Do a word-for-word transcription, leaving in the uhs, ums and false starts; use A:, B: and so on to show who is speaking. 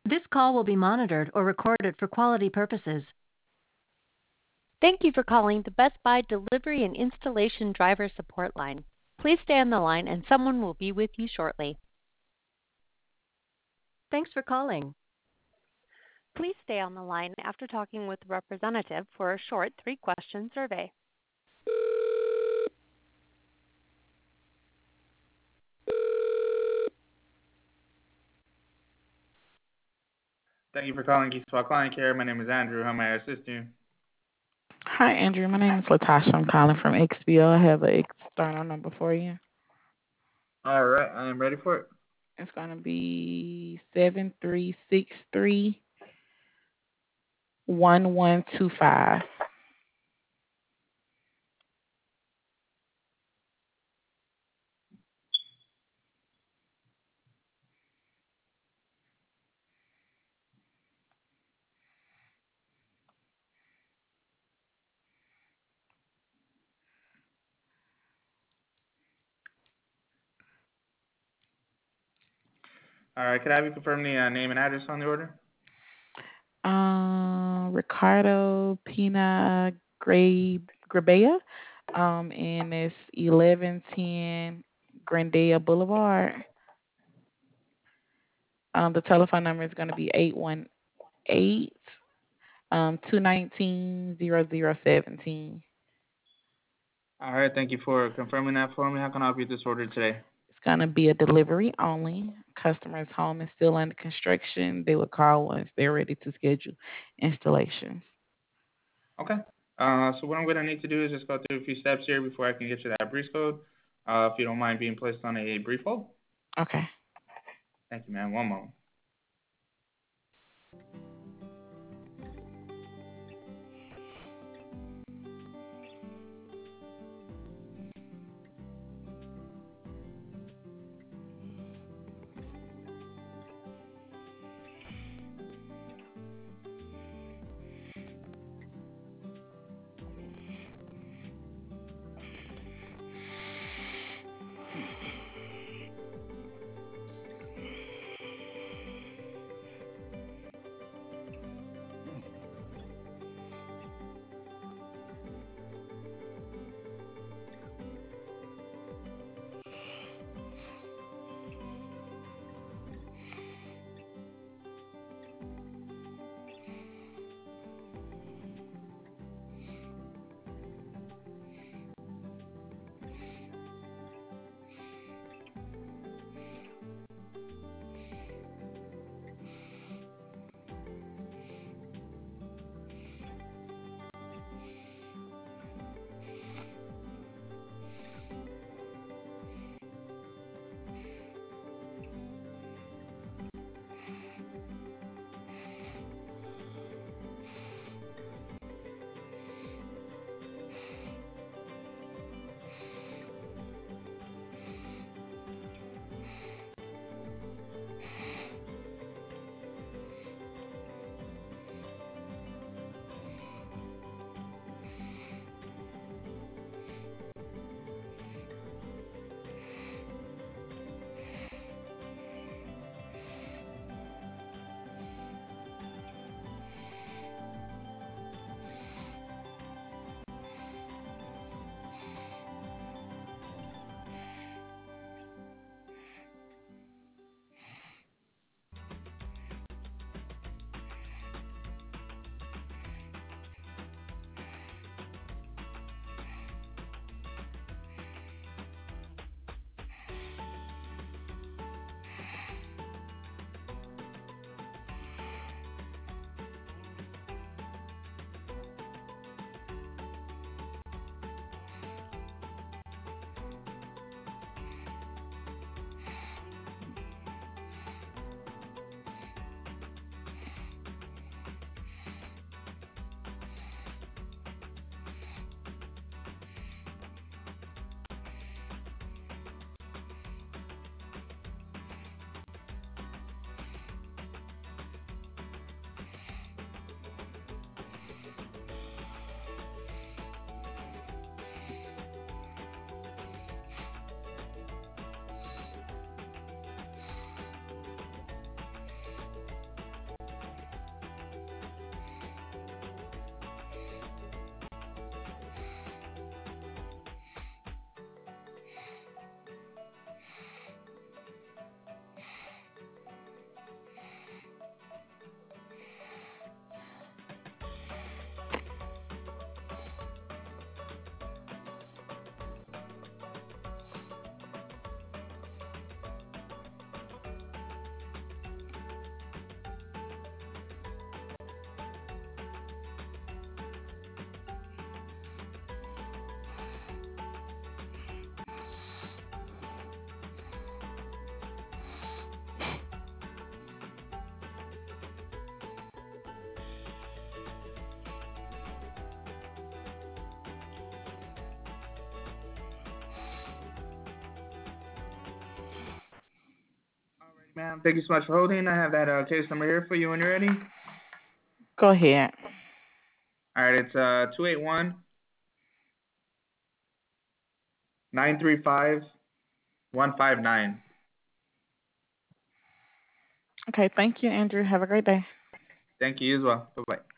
A: This call will be monitored or recorded for quality purposes.
B: Thank you for calling the Best Buy Delivery and Installation Driver Support Line. Please stay on the line and someone will be with you shortly.
A: Thanks for calling.
B: Please stay on the line after talking with a representative for a short three-question survey.
C: Thank you for calling Geekspot Client Care. My name is Andrew. How may I assist you?
D: Hi, Andrew. My name is Latasha. I'm calling from X B O. I have an external number for you.
C: All right, I am ready for it.
D: It's going to be seven three six three one one two five.
C: All right, could I have you confirm the uh, name and address on the order?
D: Um, Ricardo Pina Gray Grabea. Um, and it's eleven ten Grandea Boulevard. Um, the telephone number is going to be eight one eight um two nineteen zero zero seventeen.
C: All right, thank you for confirming that for me. How can I help you with this order today?
D: It's going to be a delivery only. Customer's home is still under construction. They will call once they're ready to schedule installations.
C: Okay. Uh, so what I'm going to need to do is just go through a few steps here before I can get you that breeze code. Uh, if you don't mind being placed on a brief hold.
D: Okay.
C: Thank you, ma'am. One moment. ma'am. Thank you so much for holding. I have that uh, case number here for you when you're ready.
D: Go ahead.
C: All right, it's uh two eight one, nine three five, one five nine.
D: Okay, thank you, Andrew. Have a great day.
C: Thank you as well. Bye-bye.